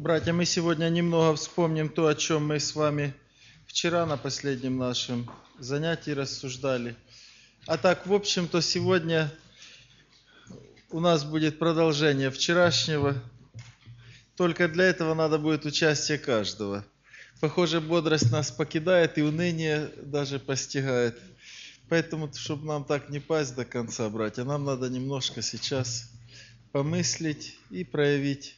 Братья, мы сегодня немного вспомним то, о чем мы с вами вчера на последнем нашем занятии рассуждали. А так, в общем-то, сегодня у нас будет продолжение вчерашнего. Только для этого надо будет участие каждого. Похоже, бодрость нас покидает и уныние даже постигает. Поэтому, чтобы нам так не пасть до конца, братья, нам надо немножко сейчас помыслить и проявить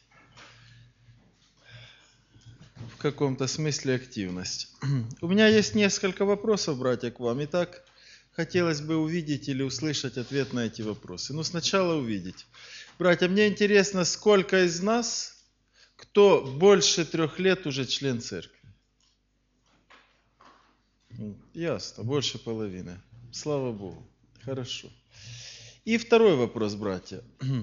в каком-то смысле активность. У меня есть несколько вопросов, братья, к вам. Итак, хотелось бы увидеть или услышать ответ на эти вопросы. Но сначала увидеть. Братья, мне интересно, сколько из нас, кто больше 3 лет уже член церкви? Ясно, больше половины. Слава Богу. Хорошо. И второй вопрос, братья.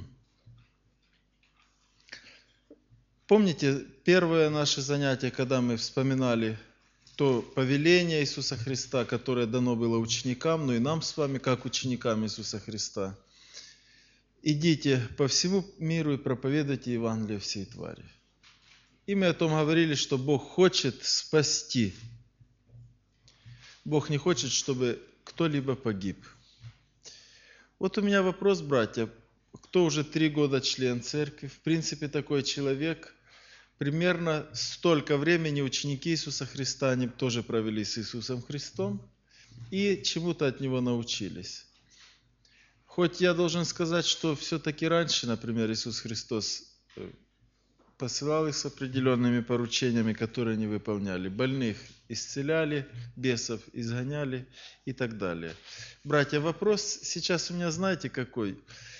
Помните, первое наше занятие, когда мы вспоминали то повеление Иисуса Христа, которое дано было ученикам, но и нам с вами, как ученикам Иисуса Христа. Идите по всему миру и проповедуйте Евангелие всей твари. И мы о том говорили, что Бог хочет спасти. Бог не хочет, чтобы кто-либо погиб. Вот у меня вопрос, братья. Кто уже 3 года член церкви? В принципе, такой человек, примерно столько времени ученики Иисуса Христа, они тоже провели с Иисусом Христом и чему-то от Него научились. Хоть я должен сказать, что все-таки раньше, например, Иисус Христос посылал их с определенными поручениями, которые они выполняли. Больных исцеляли, бесов изгоняли и так далее. Братья, вопрос сейчас у меня, знаете, какой?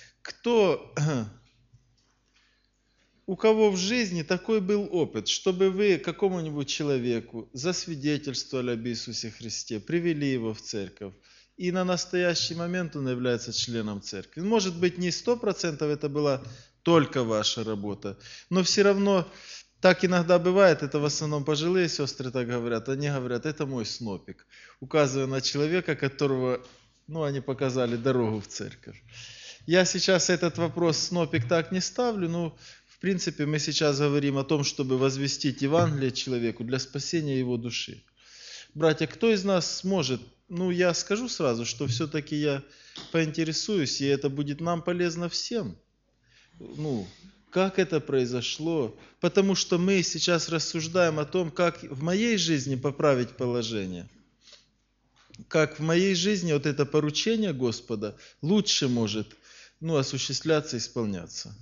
У кого в жизни такой был опыт, чтобы вы какому-нибудь человеку засвидетельствовали об Иисусе Христе, привели его в церковь, и на настоящий момент он является членом церкви? Может быть, не 100% это была только ваша работа, но все равно так иногда бывает, это в основном пожилые сестры так говорят, они говорят, это мой снопик, указывая на человека, которого, они показали дорогу в церковь. Я сейчас этот вопрос снопик так не ставлю, но в принципе мы сейчас говорим о том, чтобы возвестить Евангелие человеку для спасения его души. Братья, кто из нас сможет, я скажу сразу, что все-таки я поинтересуюсь, и это будет нам полезно всем. Как это произошло? Потому что мы сейчас рассуждаем о том, как в моей жизни поправить положение. Как в моей жизни вот это поручение Господа лучше может осуществляться, исполняться.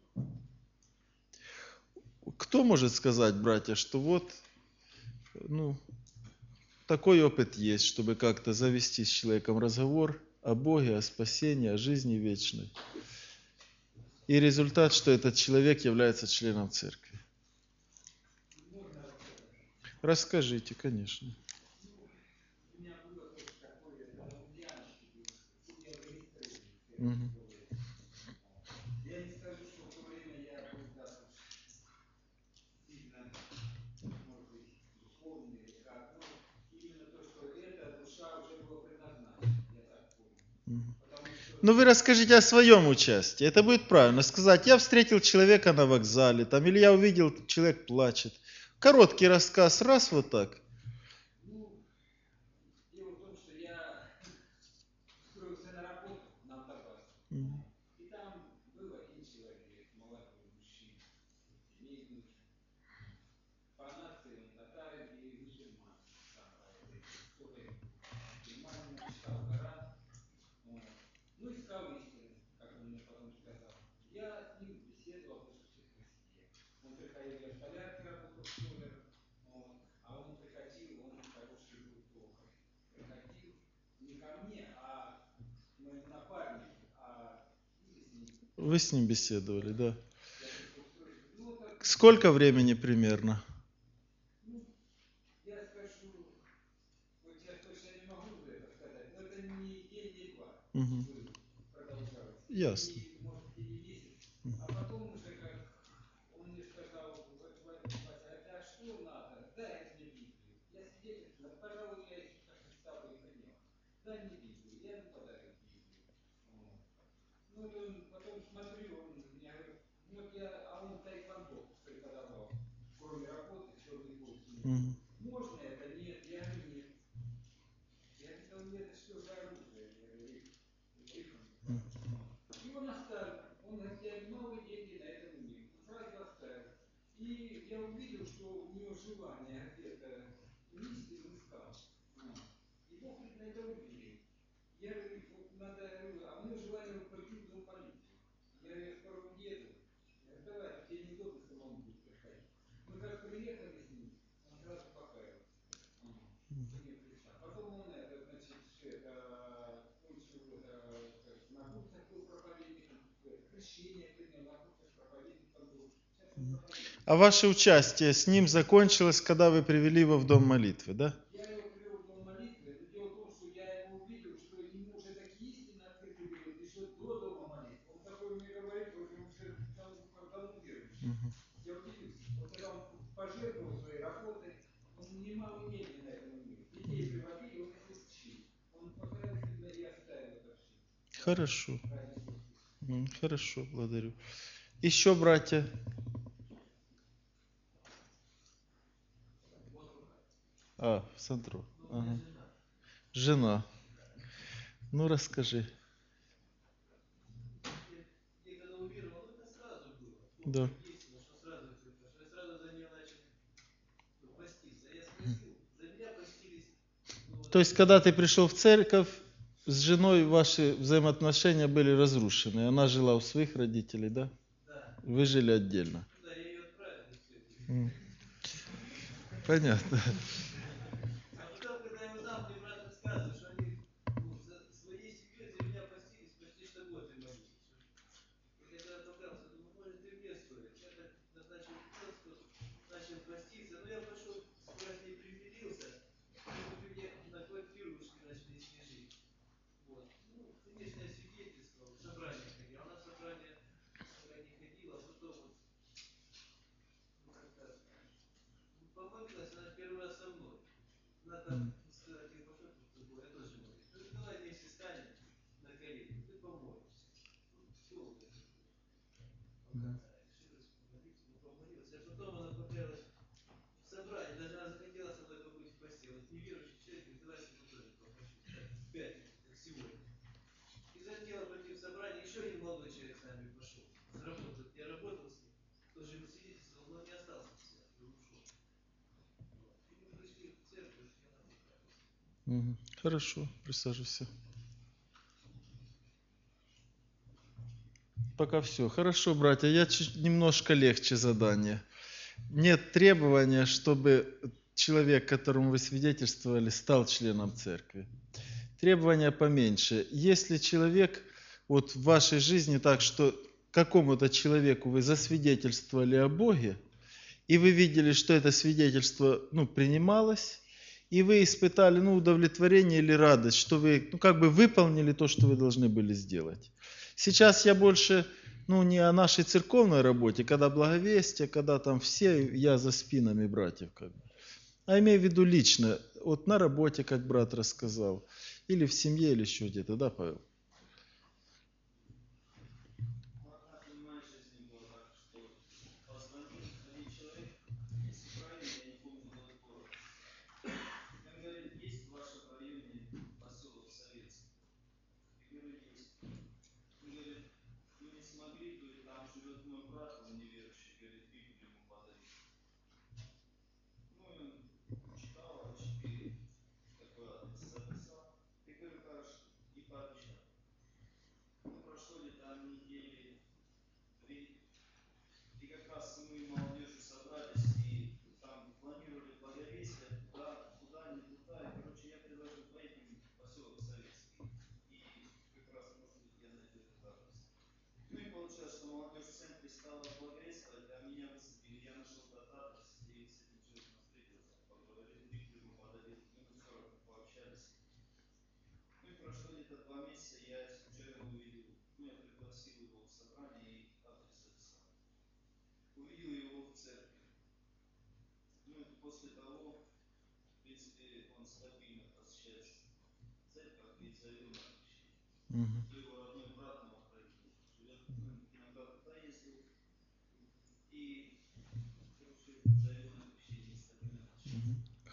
Кто может сказать, братья, что такой опыт есть, чтобы как-то завести с человеком разговор о Боге, о спасении, о жизни вечной. И результат, что этот человек является членом церкви. Расскажите, конечно. Угу. Вы расскажите о своем участии. Это будет правильно сказать. Я встретил человека на вокзале, или я увидел, человек плачет. Короткий рассказ, раз вот так. Дело в том, что я устроился на работу на автобазе. И там был один человек, молодой мужчина, семейный. По нации он татарин и мусульман. Там по этой истории. Германия читал Коран. Искал истину, как он мне потом сказал. Я с ним беседовал о Иисусе Христе. Он приходил, я в полярке работал столером. А он приходил, он хороший был токарь. Приходил не ко мне, а к моему напарнику, мы с ним. Вы с ним беседовали, да? Сколько времени примерно? Я скажу, вот я точно не могу это сказать, но это не день, не два. Угу. Продолжалось. Ясно. И, может, и не месяц. А потом уже, как он мне сказал, а что надо? Дай мне Библию. Я свидетельствую, пожалуй, я Иисуса Христа бы и принял. Дай мне Библию. Я ему подарил Библию. Он потом смотрю, он мне говорит, он тайквандо преподавал. Мгм. Можно это? Нет. Я говорю, нет. Я говорю, это что за оружие? Я говорю, и он оставил. Он говорит, я много денег на этом имею. Он сразу оставил. И я увидел, что у него желание где-то вниз и искал. И Бог говорит, на это убили. Я говорю, вот надо, а у него желание вот пойти в дом полиции. Я говорю, я скоро уеду. Я говорю, давай, тебе неудобно самому будет приходить. Мы как приехали с ним, он сразу покаялся. Потом он это, значит, учил на курсах был проповедником, крещение принял, на курсах проповедником был. Сейчас он проповедник. А ваше участие с ним закончилось, когда вы привели его в дом молитвы, да? Я его привел в дом молитвы, но дело в том, что я его увидел, что ему уже такие истины открыты были, еще до дома молитвы. Он такой мне говорит, вот он уже как давно верующий. Я удивился. Вот когда он пожертвовал своей работой, он немало имения на этом имел. Детей приводили, он их учил. Он покаялся и оставил это все. Хорошо. Ради Иисуса Христа. Хорошо, благодарю. Еще, братья. Сандро. Ага. Жена. Ну, расскажи. Я когда уверовал, это сразу было. Да. Действенно, что сразу произошло. Я сразу за нее начал поститься. Я спросил, за меня постились. То есть, когда ты пришел в церковь, с женой ваши взаимоотношения были разрушены. Она жила у своих родителей, да? Да. Вы жили отдельно. Да, я ее отправил. И все. Понятно. А потом, когда я узнал, мне брат рассказывал, что они за своей семьей за меня постились почти что год и молились. И когда я покался, думаю, может и мне стоит. Я так назначил пост, начал поститься. Но я пошел, скоро с ней примирился. И мне на квартиру ушли, начали с ней жить. Вот. Ну, конечно, я свидетельствовал, в собрание ходил. Она в собрание не ходила, а потом вот, ну, как-то помолилась, она первый раз со мной. Она там сказать, я пошел тут с тобой, я тоже молюсь. Ну, давай вместе станем на колени, ты помолишься. Ну, долго это было. Пока она решилась помолиться, ну, помолилась. А потом она покаялась в собрании, даже она захотела со мной побыть в постели. Вот неверующий человек говорит, давай с тобой тоже попощусь. Так, в пятницу, как сегодня. И захотела пойти в собрание, еще один молодой человек с нами пошел. Заработал, я работал с ним, тоже ему свидетельствовал, но он не остался в церкви, он ушел. Вот. И мы пришли в церковь, и она покаялась. Хорошо, присаживайся. Пока все. Хорошо, братья, я чуть немножко легче задание. Нет требования, чтобы человек, которому вы свидетельствовали, стал членом церкви. Требования поменьше. Если человек вот в вашей жизни так, что какому-то человеку вы засвидетельствовали о Боге, и вы видели, что это свидетельство принималось, и вы испытали удовлетворение или радость, что вы как бы выполнили то, что вы должны были сделать. Сейчас я больше не о нашей церковной работе, когда благовестие, когда там все, я за спинами братьев как бы. А имею в виду лично, вот на работе, как брат рассказал, или в семье, или еще где-то, да, Павел?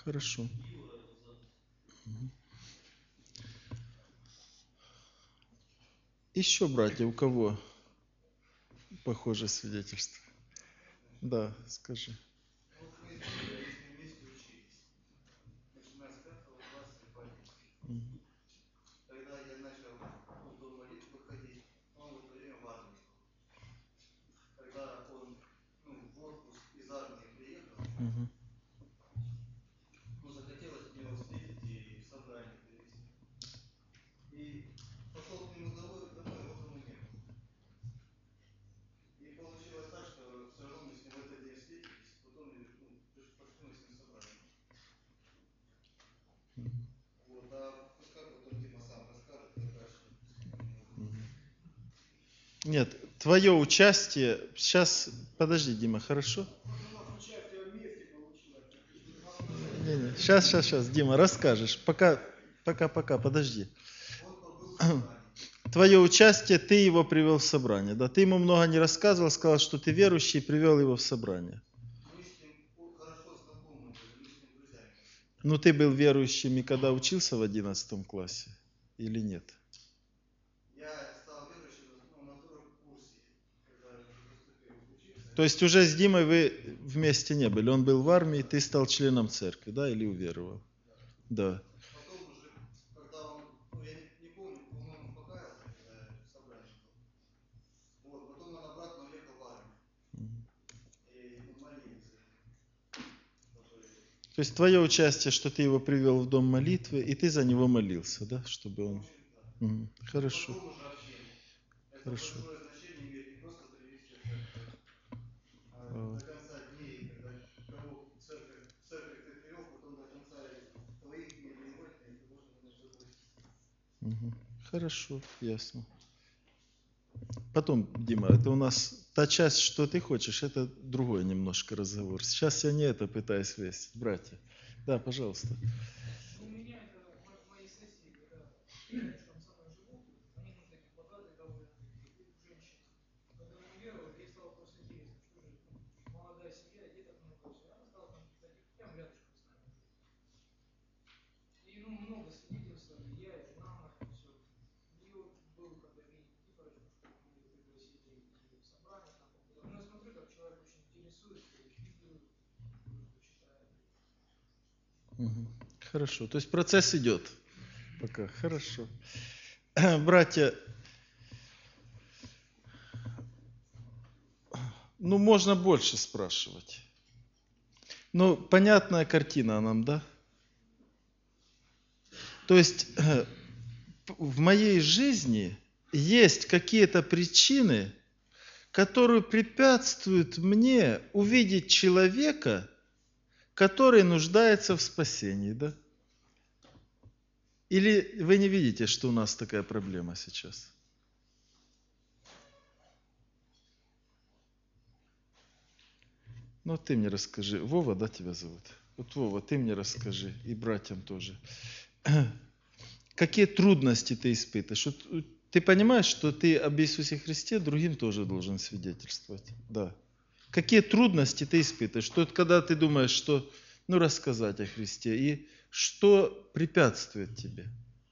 Хорошо. Еще, братья, у кого похожее свидетельство? Да, скажи. Вот мы с ним вместе учились. Начиная с 5 класса и по 11. Мгм. Когда я начал в дом молитвы ходить, он в это время в армии был. Когда он в отпуск из армии приехал, Мгм. захотелось мне его встретить и в собрание привести. И пошел к нему домой, его дома не было. И получилось так, что все равно мы с ним в этот день встретились, потом пошли мы с ним в собрание. Вот, а пускай потом Дима сам расскажет, как дальше. Нет, твое участие... Сейчас, подожди, Дима, хорошо? Не-не, сейчас, Дима, расскажешь. Пока, подожди. Он побыл в собрании. Твое участие, ты его привел в собрание, да? Ты ему много не рассказывал, сказал, что ты верующий, и привел его в собрание. Мы с ним хорошо знакомы были, мы с ним друзьями. Ну, ты был верующим и когда учился в 11 классе или нет? Я стал верующим на втором курсе, когда поступил учиться. То есть уже с Димой вы вместе не были? Он был в армии, ты стал членом церкви, да, или уверовал? Да. Потом уже, когда он, я не помню, по-моему, покаялся, когда я в собрании был. Вот, потом он обратно уехал в армию. И молились за него. То есть твое участие, что ты его привел в дом молитвы, и ты за него молился, да, чтобы он... Мгм. Хорошо. Потом уже общение. Это Хорошо. большое значение имеет не просто привести в церковь, а до конца дней, когда кого в церковь ты привел, потом до конца твоих дней или его дней, ты должен о нем заботиться. Мгм. Хорошо, ясно. Потом, Дима, это у нас та часть, что ты хочешь, это другой немножко разговор. Сейчас я не это пытаюсь вести, братья. Да, пожалуйста. У меня это мои соседи, да, рядышком со мной живут, они такие богатые довольно женщины. Когда они веровали, ей стало просто интересно, что же молодая семья, деток много, все. Она стала там ходить, прям рядышком с нами. И много свидетельствовали, я и жена моя, все. И вот был, когда Веня Никифорович, мы пригласили в собрание, там побудовали. Ну, я смотрю, как человек очень интересуется, Библию читает. Мгм. Хорошо, то есть процесс идет пока. Хорошо. Братья, ну можно больше спрашивать. Ну, понятная картина нам, да? То есть в моей жизни есть какие-то причины, которые препятствуют мне увидеть человека, который нуждается в спасении, да? Или вы не видите, что у нас такая проблема сейчас? Ну, ты мне расскажи. Вова, да, тебя зовут? Вот, Вова, ты мне расскажи, и братьям тоже. Какие трудности ты испытываешь? Вот ты понимаешь, что ты об Иисусе Христе другим тоже должен свидетельствовать? Да. Какие трудности ты испытываешь? Что когда ты думаешь, что, ну, рассказать о Христе, и что препятствует тебе?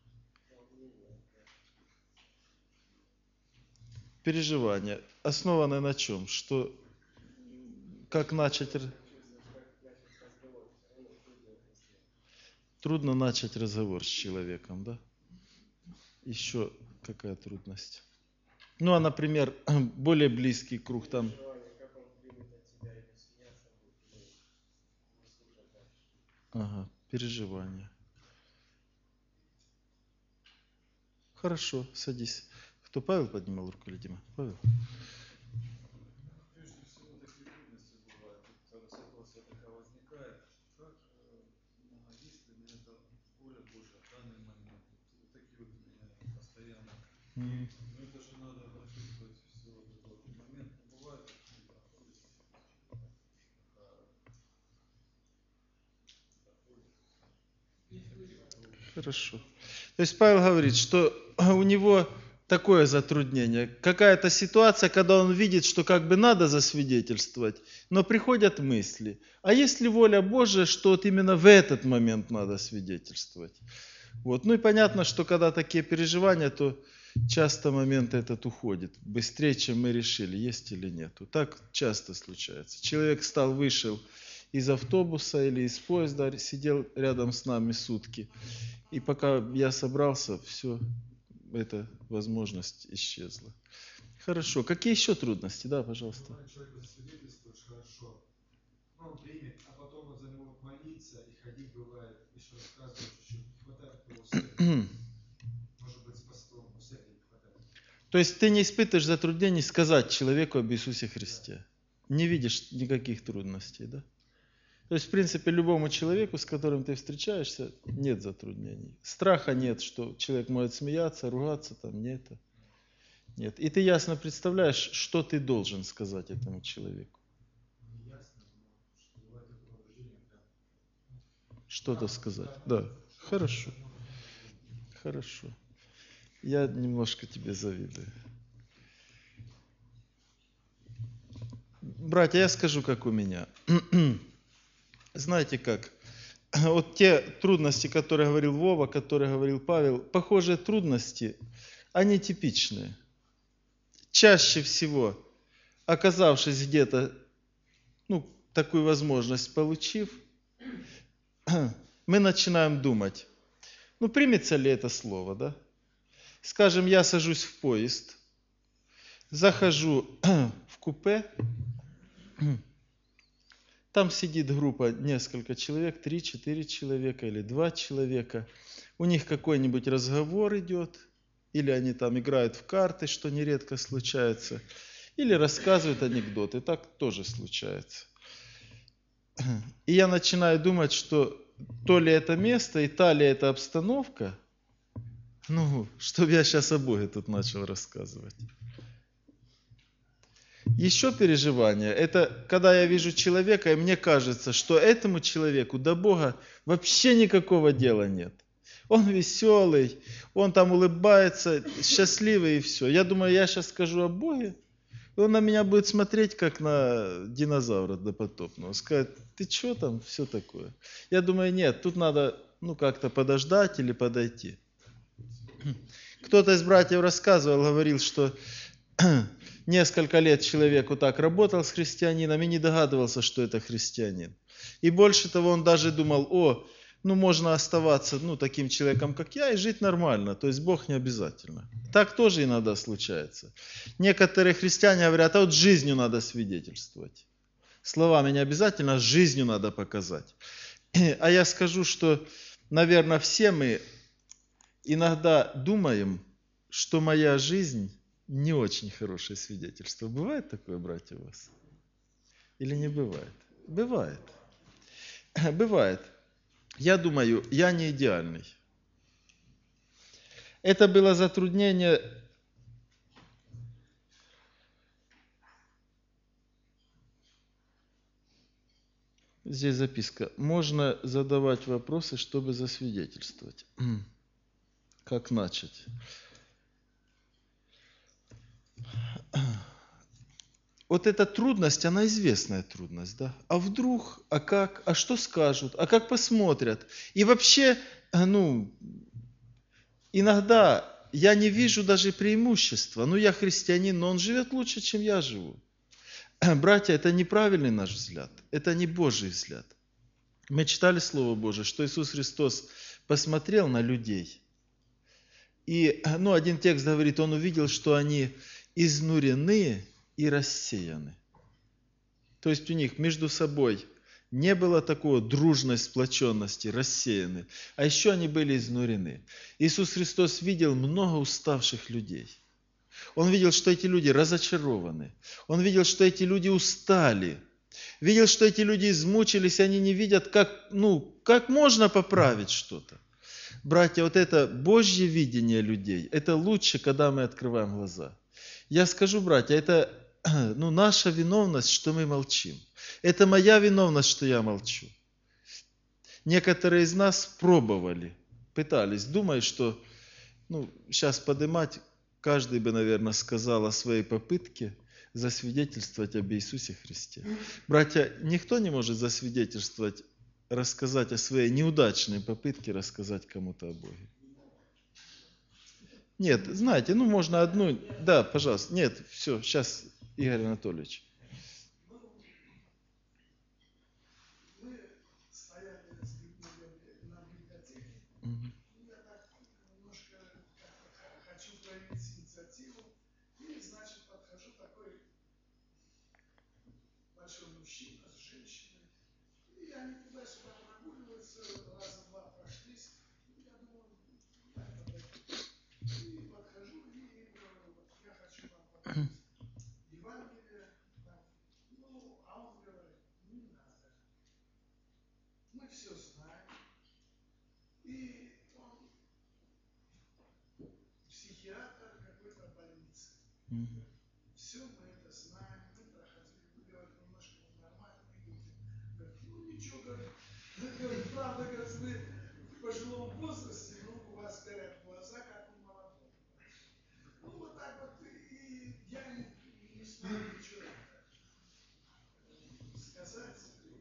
Переживания. Основанное на чем? Что, как начать... Трудно начать разговор с человеком, да? Еще какая трудность? Ну, а, например, более близкий круг там. Ага, переживания. Хорошо, садись. Кто, Павел поднимал руку или Дима? Павел? Прежде всего, такие трудности бывают, когда ситуация такая возникает, как есть ли на это воля Божья в данный момент? Вот такие вот у меня постоянно. И, ну, это же надо прочувствовать все вот этот вот момент. Бывает, что проходит, Хорошо. То есть Павел говорит, что у него такое затруднение. Какая-то ситуация, когда он видит, что как бы надо засвидетельствовать, но приходят мысли. А есть ли воля Божия, что вот именно в этот момент надо свидетельствовать? Вот. Ну и понятно, что когда такие переживания, то часто момент этот уходит быстрее, чем мы решили, есть или нет. Так часто случается. Человек вышел из автобуса или из поезда, сидел рядом с нами сутки. И пока я собрался, все, эта возможность исчезла. Хорошо. Какие еще трудности? Да, пожалуйста. Бывает, человеку засвидетельствуешь хорошо, но он примет, а потом вот за него молиться и ходить бывает, еще рассказывать чуть-чуть, не хватает его усердия. Может быть, с постом усердия не хватает. То есть ты не испытываешь затруднений сказать человеку об Иисусе Христе? Не видишь никаких трудностей, да? То есть, в принципе, любому человеку, с которым ты встречаешься, нет затруднений. Страха нет, что человек может смеяться, ругаться, там нет. Нет. И ты ясно представляешь, что ты должен сказать этому человеку. Не ясно, но что бывает такое выражение, прям. Что-то сказать. Да. Хорошо. Хорошо. Я немножко тебе завидую. Братья, я скажу, как у меня. Знаете как? Вот те трудности, которые говорил Вова, которые говорил Павел, похожие трудности, они типичные. Чаще всего, оказавшись где-то, такую возможность получив, мы начинаем думать, примется ли это слово, да? Скажем, я сажусь в поезд, захожу в купе, там сидит группа, несколько человек, 3-4 человека или 2 человека. У них какой-нибудь разговор идет, или они там играют в карты, что нередко случается, или рассказывают анекдоты, так тоже случается. И я начинаю думать, что то ли это место и та ли это обстановка, чтобы я сейчас о Боге тут начал рассказывать. Еще переживание, это когда я вижу человека, и мне кажется, что этому человеку до Бога вообще никакого дела нет. Он веселый, он там улыбается, счастливый и все. Я думаю, я сейчас скажу о Боге, и он на меня будет смотреть, как на динозавра допотопного. Скажет, ты что там, все такое. Я думаю, нет, тут надо как-то подождать или подойти. Кто-то из братьев рассказывал, говорил, что несколько лет человек вот так работал с христианином и не догадывался, что это христианин. И больше того, он даже думал, можно оставаться таким человеком, как я, и жить нормально. То есть Бог не обязательно. Так тоже иногда случается. Некоторые христиане говорят, вот жизнью надо свидетельствовать. Словами не обязательно, жизнью надо показать. А я скажу, что, наверное, все мы иногда думаем, что моя жизнь не очень хорошее свидетельство. Бывает такое, братья, у вас? Или не бывает? Бывает. Бывает. Я думаю, я не идеальный. Это было затруднение. Здесь записка. Можно задавать вопросы, чтобы засвидетельствовать. Как начать? Вот эта трудность, она известная трудность, да? А вдруг, а как, а что скажут, а как посмотрят? И вообще, иногда я не вижу даже преимущества. Я христианин, но он живет лучше, чем я живу. Братья, это неправильный наш взгляд, это не Божий взгляд. Мы читали Слово Божие, что Иисус Христос посмотрел на людей. И, один текст говорит, он увидел, что они изнурены и рассеяны. То есть у них между собой не было такой дружной сплоченности, рассеяны. А еще они были изнурены. Иисус Христос видел много уставших людей. Он видел, что эти люди разочарованы. Он видел, что эти люди устали. Видел, что эти люди измучились, они не видят, как можно поправить что-то. Братья, вот это Божье видение людей, это лучше, когда мы открываем глаза. Я скажу, братья, это наша виновность, что мы молчим. Это моя виновность, что я молчу. Некоторые из нас пробовали, пытались, думая, что сейчас поднимать каждый бы, наверное, сказал о своей попытке засвидетельствовать об Иисусе Христе. Братья, никто не может засвидетельствовать, рассказать о своей неудачной попытке рассказать кому-то о Боге. Нет, знаете, ну можно одну... Да, пожалуйста. Нет, все, сейчас, Игорь Анатольевич. Мы стояли с Григорием на библиотеке. Мгм. Я так немножко хочу проявить инициативу. И, значит, подхожу такой большой мужчина с женщиной. И они туда-сюда прогуливаются, раза два прошлись. Я думаю, дай подойти. И подхожу и говорю, вот я хочу вам показать Евангелие. Там, ну, а он говорит, не надо. Мы все знаем. И он психиатр какой-то больницы. Мгм. Все мы это знаем, мы проходили, вы говорите, немножко ненормально выглядите. Говорит, ну ничего, говорит, правда, говорит, вы в пожилом возрасте, но у вас горят глаза, как у молодого. Ну вот так вот, и я не знаю ничего сказать.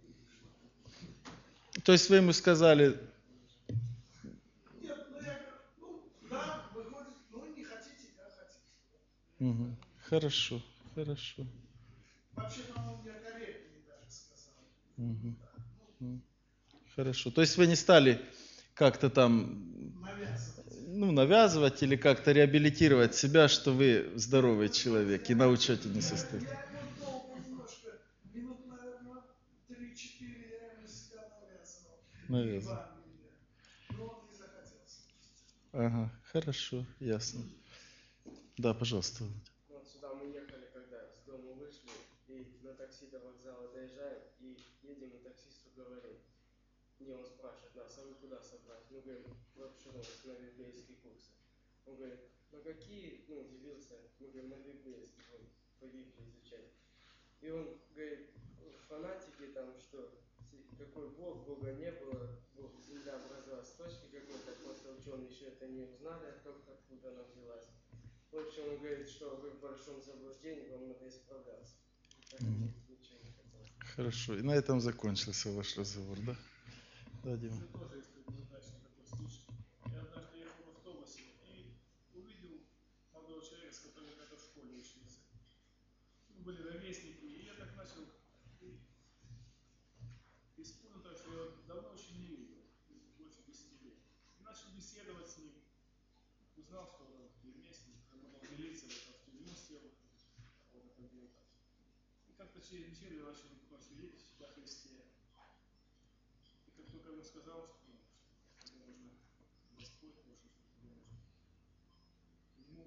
То есть вы ему сказали, Нет, ну я говорю, ну да, выходит, ну не хотите, как хотите. мгм, хорошо, хорошо. Вообще-то он мне корректнее даже сказал. Мгм. Хорошо. То есть вы не стали как-то там навязывать или как-то реабилитировать себя, что вы здоровый человек и на учете не состоите. Я говорю, долго немножко, минут, наверное, 3-4 я ему себя навязывал. Навязывал. Евангелие. Но он не захотел слушать. Ага, хорошо, ясно. Да, пожалуйста. Вот сюда мы ехали, когда с дома вышли, и на такси до вокзала доезжаем, и едем, и таксисту говорим. Не, он спрашивает нас, а вы куда собрались? Мы говорим, в Обширонск на библейские курсы. Он говорит, на какие, ну, удивился, мы говорим, на библейские, он по Библии изучать. И он говорит, фанатики там, что какой Бог, Бога не было, Бог, земля образовалась с точки какой-то, просто ученые еще это не узнали, откуда она взялась. В общем, он говорит, что вы в большом заблуждении, вам надо исправляться. Так, ничего не хотел. Хорошо. И на этом закончился ваш разговор, да? Да, Дима. Это тоже есть неудачный такой случай. Я однажды ехал в автобусе и увидел молодого человека, с которым я когда в школе учился. Мы были ровесники, и я так начал испуган, так что я его давно очень не видел, больше 10 лет. И начал беседовать с ним. Узнал, что он ремесленник, работал в милиции, в тюрьму сел, вот это дело. И как-то через неделю я начал свидетельствовать о Христе. И как только ему сказал, что тебе нужно Господь, что тебе нужно ему,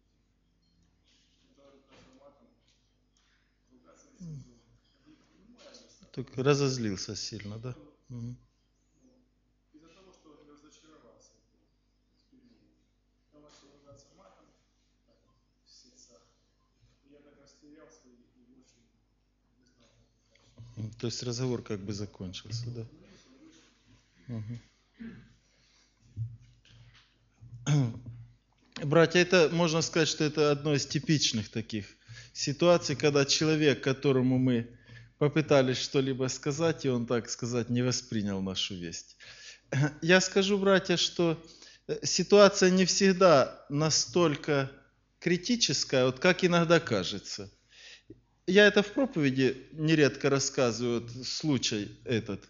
даже матом, ругаться не снизу. Только разозлился сильно, да? Мгм. Из-за того, что он разочаровался в тюрьме, он начал ругаться матом в сердцах. И я так растерялся и больше не знал, как дальше. То есть разговор как бы закончился, да? Мгм. Братья, это можно сказать, что это одно из типичных таких ситуаций, когда человек, которому мы попытались что-либо сказать, и он, так сказать, не воспринял нашу весть. Я скажу, братья, что ситуация не всегда настолько критическая, вот как иногда кажется. Я это в проповеди нередко рассказываю, вот случай этот.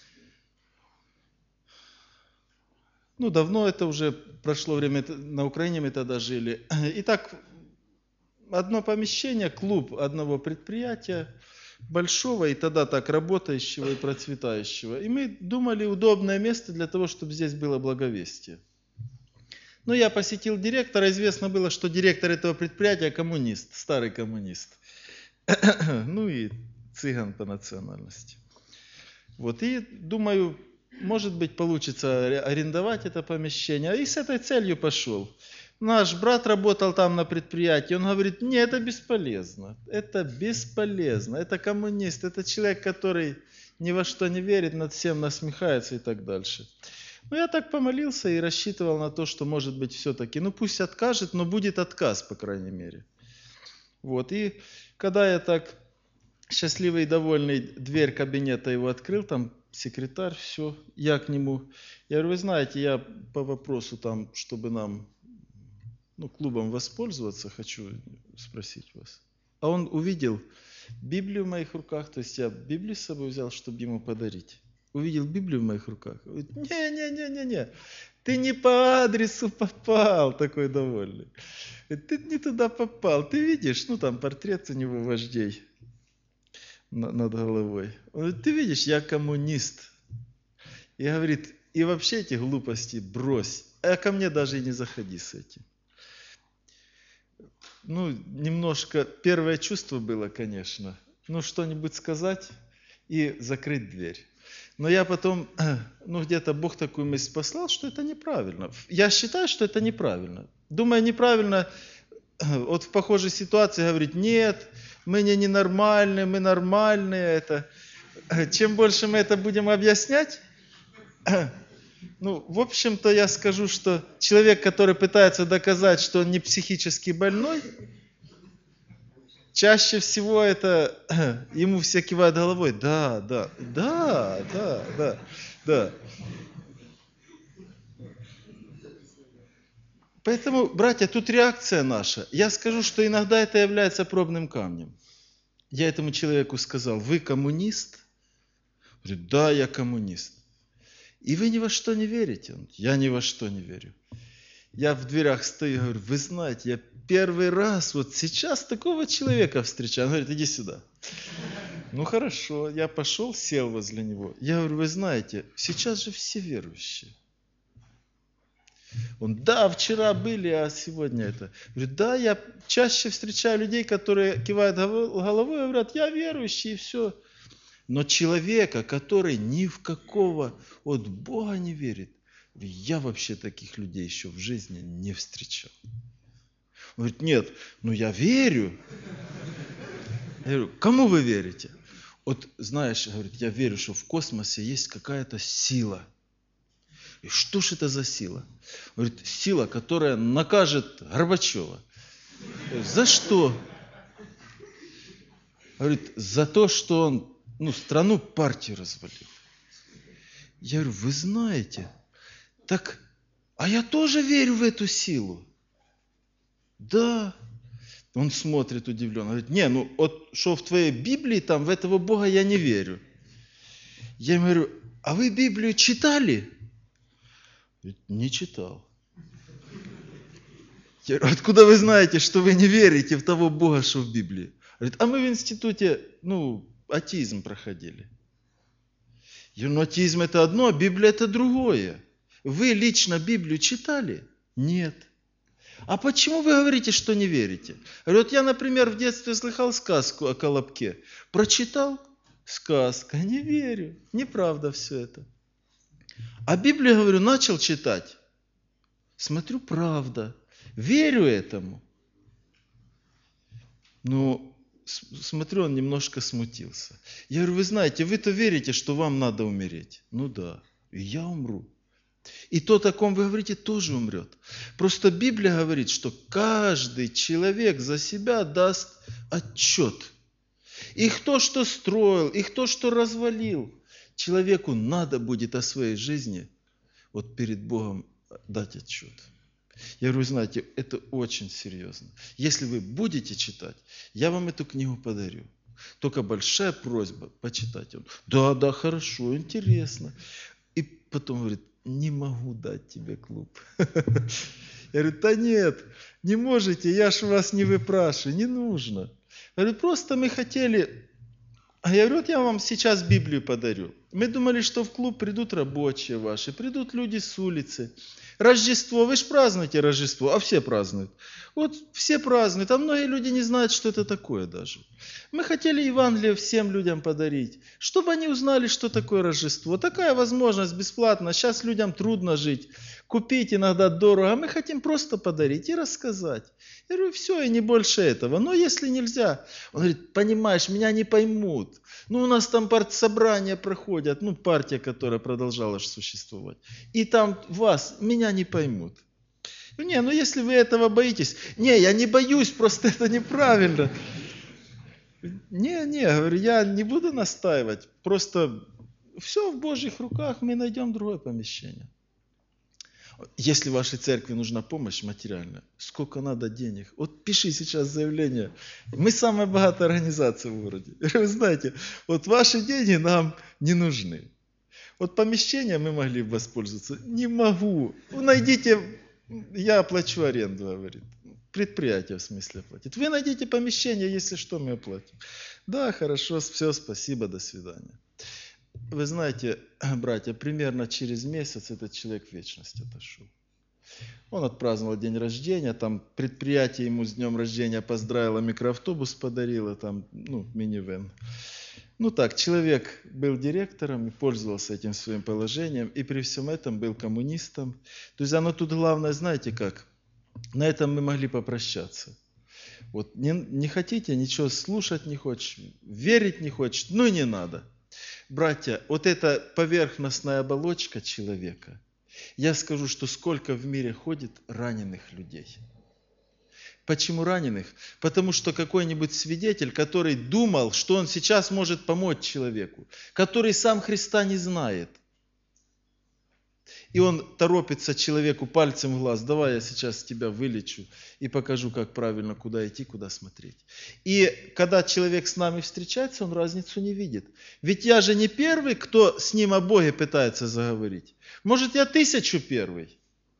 Ну, давно это уже прошло время, на Украине мы тогда жили. Итак, одно помещение, клуб одного предприятия, большого и тогда так работающего и процветающего. И мы думали, удобное место для того, чтобы здесь было благовестие. Но я посетил директора, известно было, что директор этого предприятия коммунист, старый коммунист. Ну и цыган по национальности. Вот, и думаю, может быть, получится арендовать это помещение. И с этой целью пошел. Наш брат работал там на предприятии, он говорит, нет, это бесполезно, это коммунист, это человек, который ни во что не верит, над всем насмехается и так дальше. Ну, я так помолился и рассчитывал на то, что, может быть, все-таки, ну, пусть откажет, но будет отказ, по крайней мере. Вот, и когда я так счастливый и довольный дверь кабинета его открыл, там секретарь, все, я к нему, я говорю, вы знаете, я по вопросу там, чтобы нам, ну, клубом воспользоваться, хочу спросить вас. А он увидел Библию в моих руках, то есть я Библию с собой взял, чтобы ему подарить. Увидел Библию в моих руках. Говорит, не, ты не по адресу попал, такой довольный. Говорит, ты не туда попал, ты видишь, ну там портрет у него вождей над головой. Он говорит, ты видишь, я коммунист. И говорит, и вообще эти глупости брось, а ко мне даже и не заходи с этим. Ну, немножко первое чувство было, конечно, ну, что-нибудь сказать и закрыть дверь. Но я потом, ну, где-то Бог такую мысль послал, что это неправильно. Я считаю, что это неправильно. Думаю, неправильно вот в похожей ситуации говорить, нет, мы не ненормальные, мы нормальные. Это. Чем больше мы это будем объяснять, ну, в общем-то, я скажу, что человек, который пытается доказать, что он не психически больной, чаще всего это ему все кивают головой. Да. Поэтому, братья, тут реакция наша. Я скажу, что иногда это является пробным камнем. Я этому человеку сказал, вы коммунист? Он говорит, да, я коммунист. И вы ни во что не верите? Он говорит, я ни во что не верю. Я в дверях стою и говорю, вы знаете, я первый раз вот сейчас такого человека встречаю. Он говорит, иди сюда. Ну хорошо, я пошел, сел возле него. Я говорю, вы знаете, сейчас же все верующие. Он, да, вчера были, а сегодня это. Говорит, да, я чаще встречаю людей, которые кивают головой и говорят, я верующий, и все. Но человека, который ни в какого от Бога не верит, я вообще таких людей еще в жизни не встречал. Он говорит, нет, ну я верю. Я говорю, кому вы верите? Вот знаешь, говорит, я верю, что в космосе есть какая-то сила. И что ж это за сила? Говорит, сила, которая накажет Горбачева. За что? Говорит, за то, что он страну, партию развалил. Я говорю, вы знаете, так, а я тоже верю в эту силу. Да. Он смотрит удивленно. Говорит, не, ну вот что в твоей Библии, там в этого Бога я не верю. Я ему говорю, а вы Библию читали? Говорит, не читал. Я говорю, откуда вы знаете, что вы не верите в того Бога, что в Библии? Говорит, а мы в институте, атеизм проходили. Я говорю, атеизм это одно, а Библия это другое. Вы лично Библию читали? Нет. А почему вы говорите, что не верите? Говорю, вот я, например, в детстве слыхал сказку о Колобке. Прочитал? Сказка. Не верю. Неправда все это. А Библию, говорю, начал читать. Смотрю, правда. Верю этому. Но смотрю, он немножко смутился. Я говорю, вы знаете, вы-то верите, что вам надо умереть? Ну да. И я умру. И тот, о ком вы говорите, тоже умрет. Просто Библия говорит, что каждый человек за себя даст отчет. И кто что строил, и кто что развалил. Человеку надо будет о своей жизни вот перед Богом дать отчет. Я говорю, знаете, это очень серьезно. Если вы будете читать, я вам эту книгу подарю. Только большая просьба почитать. Он, да, хорошо, интересно. И потом говорит, не могу дать тебе клуб. Я говорю, да нет, не можете, я ж вас не выпрашиваю, не нужно. Я говорю, просто мы хотели... А я говорю, вот я вам сейчас Библию подарю. Мы думали, что в клуб придут рабочие ваши, придут люди с улицы. Рождество, вы же празднуете Рождество, а все празднуют. Вот все празднуют, а многие люди не знают, что это такое даже. Мы хотели Евангелие всем людям подарить, чтобы они узнали, что такое Рождество. Такая возможность бесплатно. Сейчас людям трудно жить. купить иногда дорого, а мы хотим просто подарить и рассказать. Я говорю, все, и не больше этого. Но если нельзя, он говорит, понимаешь, меня не поймут. Ну, у нас там партсобрания проходят, ну, партия, которая продолжала существовать. И там меня не поймут. Не, ну если вы этого боитесь. Не, я не боюсь, просто это неправильно. Не, говорю, я не буду настаивать. Просто все в Божьих руках, мы найдем другое помещение. Если вашей церкви нужна помощь материальная, сколько надо денег? Вот пиши сейчас заявление. Мы самая богатая организация в городе. Вы знаете, вот ваши деньги нам не нужны. Вот помещение мы могли бы воспользоваться. Не могу. Найдите, я оплачу аренду, говорит. Предприятие в смысле оплатит. Вы найдите помещение, если что, мы оплатим. Да, хорошо, все, спасибо, до свидания. Вы знаете, братья, примерно через месяц этот человек в вечность отошел. Он отпраздновал день рождения, там предприятие ему с днем рождения поздравило, микроавтобус подарило, там, минивэн. Ну так, человек был директором и пользовался этим своим положением, и при всем этом был коммунистом. То есть оно тут главное, знаете как, на этом мы могли попрощаться. Вот не хотите, ничего слушать не хочешь, верить не хочешь, ну и не надо. Братья, вот эта поверхностная оболочка человека, я скажу, что сколько в мире ходит раненых людей. Почему раненых? Потому что какой-нибудь свидетель, который думал, что он сейчас может помочь человеку, который сам Христа не знает, и он торопится человеку пальцем в глаз, давай я сейчас тебя вылечу и покажу, как правильно, куда идти, куда смотреть. И когда человек с нами встречается, он разницу не видит. Ведь я же не первый, кто с ним о Боге пытается заговорить. Может, я 1001.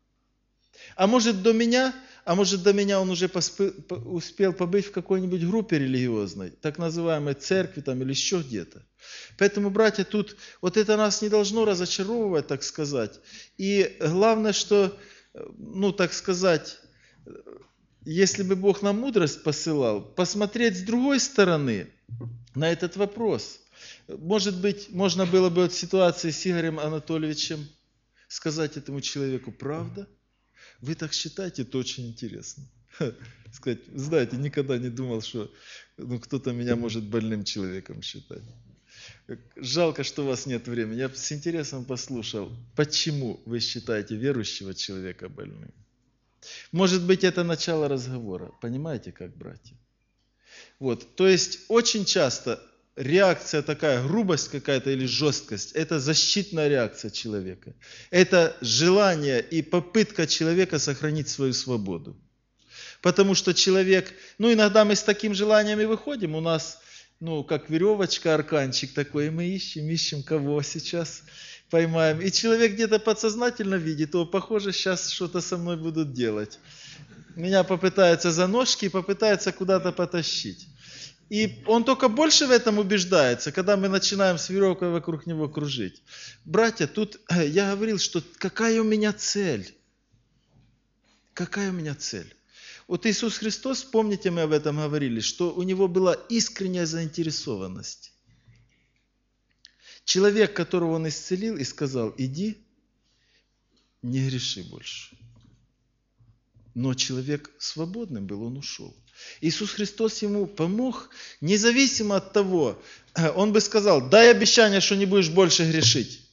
А может, до меня он уже успел побыть в какой-нибудь группе религиозной, так называемой церкви там, или еще где-то. Поэтому, братья, тут вот это нас не должно разочаровывать, так сказать. И главное, что, так сказать, если бы Бог нам мудрость посылал, посмотреть с другой стороны на этот вопрос. Может быть, можно было бы в ситуации с Игорем Анатольевичем сказать этому человеку: правда? Вы так считаете, это очень интересно. Сказать, знаете, никогда не думал, что кто-то меня может больным человеком считать. Жалко, что у вас нет времени. Я с интересом послушал, почему вы считаете верующего человека больным. Может быть, это начало разговора. Понимаете, как, братья? Вот, то есть, очень часто реакция такая, грубость какая-то или жесткость, это защитная реакция человека. Это желание и попытка человека сохранить свою свободу. Потому что человек, иногда мы с таким желанием и выходим, у нас, как веревочка, арканчик такой, и мы ищем, кого сейчас поймаем. И человек где-то подсознательно видит, похоже, сейчас что-то со мной будут делать. Меня попытаются за ножки и попытаются куда-то потащить. И он только больше в этом убеждается, когда мы начинаем с веревкой вокруг него кружить. Братья, тут я говорил, что какая у меня цель? Какая у меня цель? Вот Иисус Христос, помните, мы об этом говорили, что у него была искренняя заинтересованность. Человек, которого он исцелил и сказал: иди, не греши больше. Но человек свободным был, он ушел. Иисус Христос ему помог, независимо от того, он бы сказал: дай обещание, что не будешь больше грешить.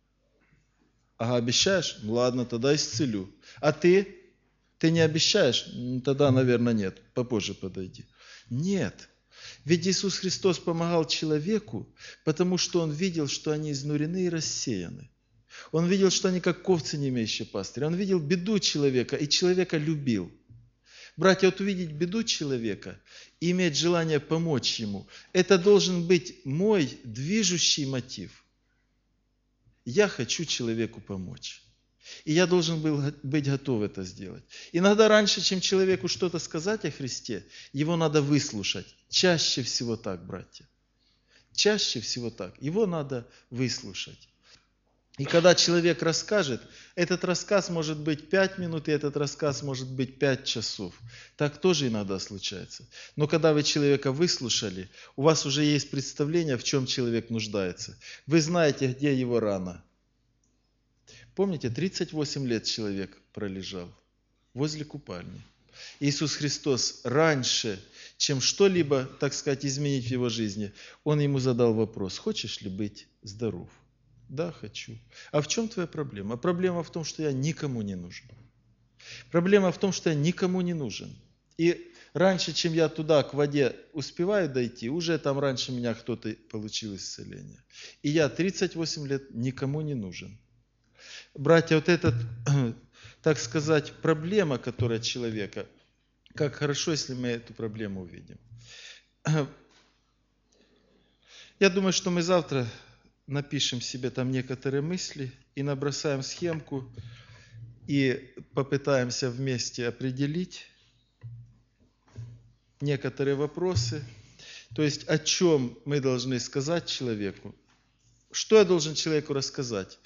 Ага, обещаешь? Ладно, тогда исцелю. А ты? Ты не обещаешь? Тогда, наверное, нет. Попозже подойди. Нет. Ведь Иисус Христос помогал человеку, потому что Он видел, что они изнурены и рассеяны. Он видел, что они как овцы, не имеющие пастыря. Он видел беду человека, и человека любил. Братья, вот увидеть беду человека и иметь желание помочь ему, это должен быть мой движущий мотив. Я хочу человеку помочь. И я должен был быть готов это сделать. Иногда раньше, чем человеку что-то сказать о Христе, его надо выслушать. Чаще всего так, братья. Чаще всего так. Его надо выслушать. И когда человек расскажет, этот рассказ может быть 5 минут, и этот рассказ может быть 5 часов. Так тоже иногда случается. Но когда вы человека выслушали, у вас уже есть представление, в чем человек нуждается. Вы знаете, где его рана. Помните, 38 лет человек пролежал возле купальни. Иисус Христос раньше, чем что-либо, так сказать, изменить в его жизни, Он ему задал вопрос: хочешь ли быть здоров? Да, хочу. А в чем твоя проблема? Проблема в том, что я никому не нужен. Проблема в том, что я никому не нужен. И раньше, чем я туда, к воде, успеваю дойти, уже там раньше меня кто-то получил исцеление. И я 38 лет никому не нужен. Братья, вот эта, так сказать, проблема, которая человека, как хорошо, если мы эту проблему увидим. Я думаю, что мы завтра напишем себе там некоторые мысли и набросаем схемку и попытаемся вместе определить некоторые вопросы. То есть о чем мы должны сказать человеку. Что я должен человеку рассказать?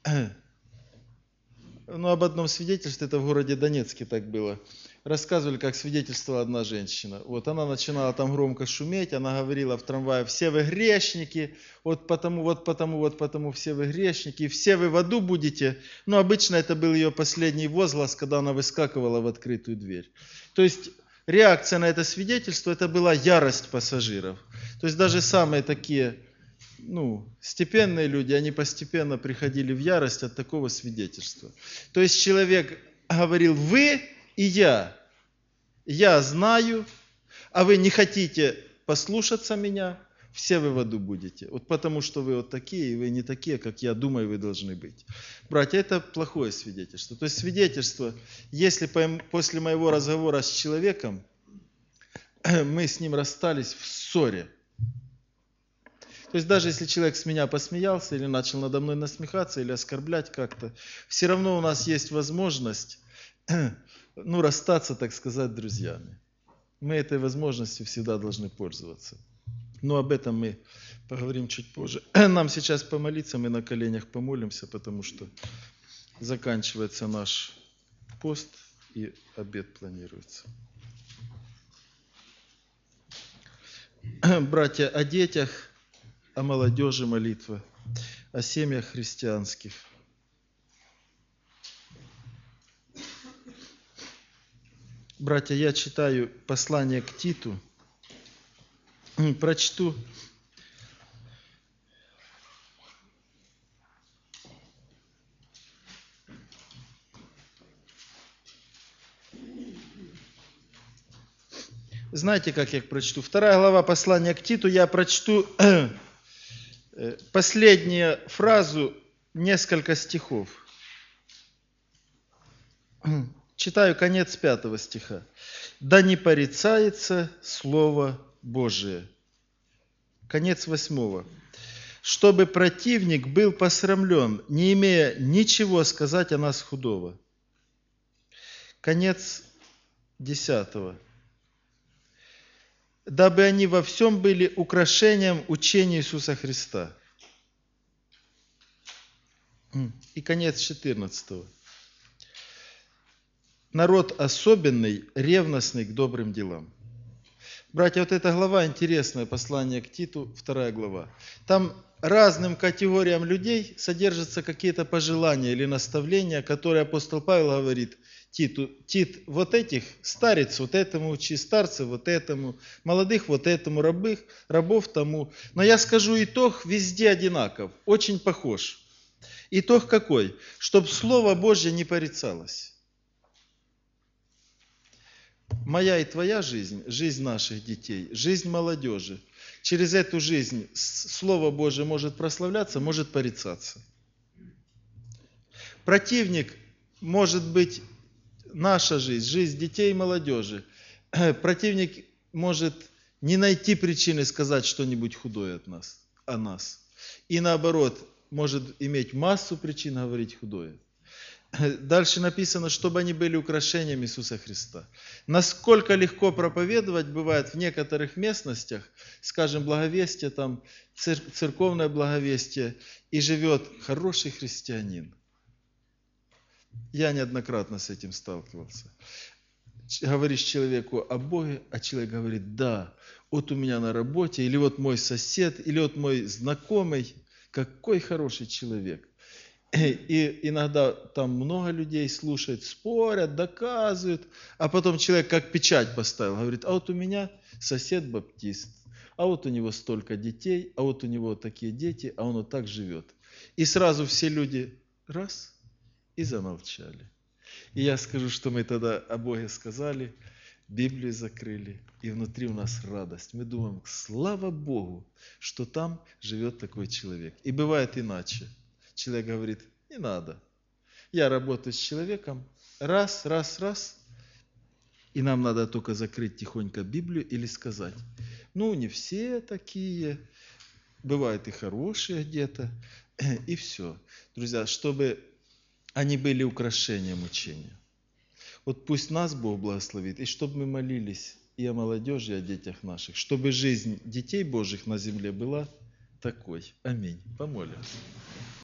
Об одном свидетельстве, это в городе Донецке так было. Рассказывали, как свидетельствовала одна женщина. Вот она начинала там громко шуметь, она говорила в трамвае: все вы грешники, вот потому все вы грешники, и все вы в аду будете. Обычно это был ее последний возглас, когда она выскакивала в открытую дверь. То есть реакция на это свидетельство, это была ярость пассажиров. То есть даже самые такие, степенные люди, они постепенно приходили в ярость от такого свидетельства. То есть человек говорил: вы и я знаю, а вы не хотите послушаться меня, все вы в аду будете. Вот потому что вы вот такие, и вы не такие, как я думаю, вы должны быть. Братья, это плохое свидетельство. То есть свидетельство, если после моего разговора с человеком мы с ним расстались в ссоре, то есть даже если человек с меня посмеялся или начал надо мной насмехаться или оскорблять как-то, все равно у нас есть возможность расстаться, так сказать, друзьями. Мы этой возможностью всегда должны пользоваться. Но об этом мы поговорим чуть позже. Нам сейчас помолиться, мы на коленях помолимся, потому что заканчивается наш пост и обед планируется. Братья, о детях, о молодежи молитва, о семьях христианских. Братья, я читаю послание к Титу, прочту. Знаете, как я прочту? 2 глава послания к Титу, я прочту последнюю фразу, несколько стихов. Читаю конец 5 стиха. «Да не порицается Слово Божие». Конец 8. «Чтобы противник был посрамлен, не имея ничего сказать о нас худого». Конец 10. «Дабы они во всем были украшением учения Иисуса Христа». И конец 14. «Народ особенный, ревностный к добрым делам». Братья, вот эта глава интересная, послание к Титу, 2 глава. Там разным категориям людей содержатся какие-то пожелания или наставления, которые апостол Павел говорит Титу: Тит, вот этих, старец вот этому учи, старцев вот этому, молодых вот этому, рабов тому. Но я скажу, итог везде одинаков, очень похож. Итог какой? Чтоб Слово Божье не порицалось. Моя и твоя жизнь, жизнь наших детей, жизнь молодежи, через эту жизнь Слово Божие может прославляться, может порицаться. Противник может быть наша жизнь, жизнь детей и молодежи. Противник может не найти причины сказать что-нибудь худое о нас. И наоборот, может иметь массу причин говорить худое. Дальше написано, чтобы они были украшением Иисуса Христа. Насколько легко проповедовать бывает в некоторых местностях, скажем, благовестие, там, церковное благовестие, и живет хороший христианин. Я неоднократно с этим сталкивался. Говоришь человеку о Боге, а человек говорит: да, вот у меня на работе, или вот мой сосед, или вот мой знакомый, какой хороший человек. И иногда там много людей слушают, спорят, доказывают, а потом человек как печать поставил, говорит, а вот у меня сосед баптист, а вот у него столько детей, а вот у него такие дети, а он вот так живет. И сразу все люди раз и замолчали. И я скажу, что мы тогда о Боге сказали, Библию закрыли, и внутри у нас радость. Мы думаем, слава Богу, что там живет такой человек. И бывает иначе. Человек говорит, не надо. Я работаю с человеком, раз, и нам надо только закрыть тихонько Библию или сказать, ну, не все такие, бывают и хорошие где-то, и все. Друзья, чтобы они были украшением учения. Вот пусть нас Бог благословит, и чтобы мы молились и о молодежи, и о детях наших, чтобы жизнь детей Божьих на земле была такой. Аминь. Помолимся.